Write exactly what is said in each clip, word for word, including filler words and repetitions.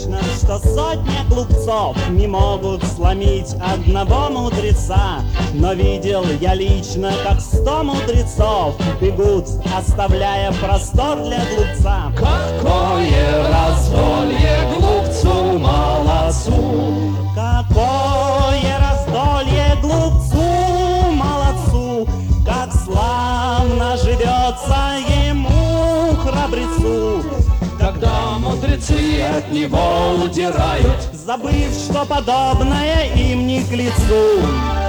отлично, что сотня глупцов не могут сломить одного мудреца. Но видел я лично, как сто мудрецов бегут, оставляя простор для глупца. Какое раздолье глупцу молодцу! Какое раздолье глупцу молодцу! Как славно живется ему, храбрецу! Когда мудрецы от него удирают, забыв, что подобное им не к лицу.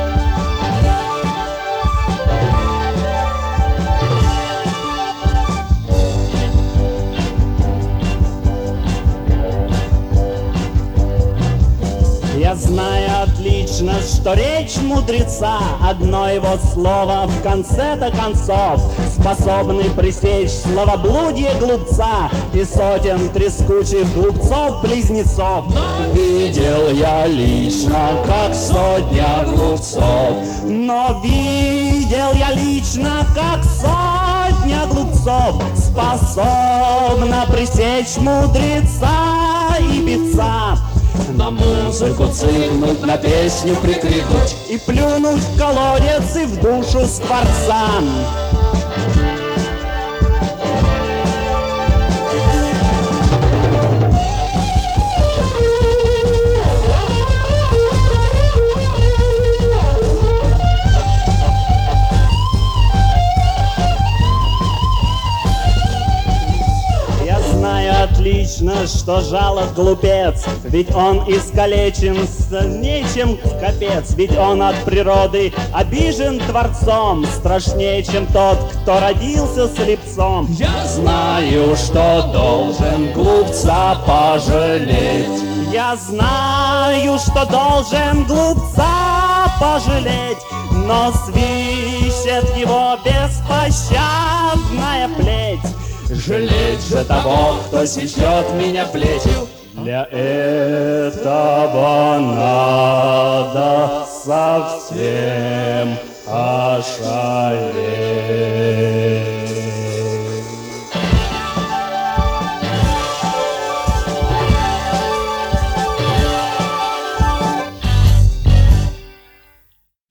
Я знаю отлично, что речь мудреца, одно его слово в конце-то концов способны пресечь словоблудие глупца и сотен трескучих глупцов-близнецов. видел я лично, как сотня глупцов. Но видел я лично, как сотня глупцов способна пресечь мудреца и певца. На музыку цыкнуть, на песню прикрикнуть и плюнуть в колодец и в душу скворца. Отлично, что жалок глупец, ведь он искалечен сильнее, чем капец, ведь он от природы обижен Творцом, страшнее, чем тот, кто родился слепцом. Я знаю, что должен глупца пожалеть. Я знаю, что должен глупца пожалеть, но свищет его беспощадная плеть. Жалеть же того, кто сечет меня плетью. Для этого надо совсем ошалеть.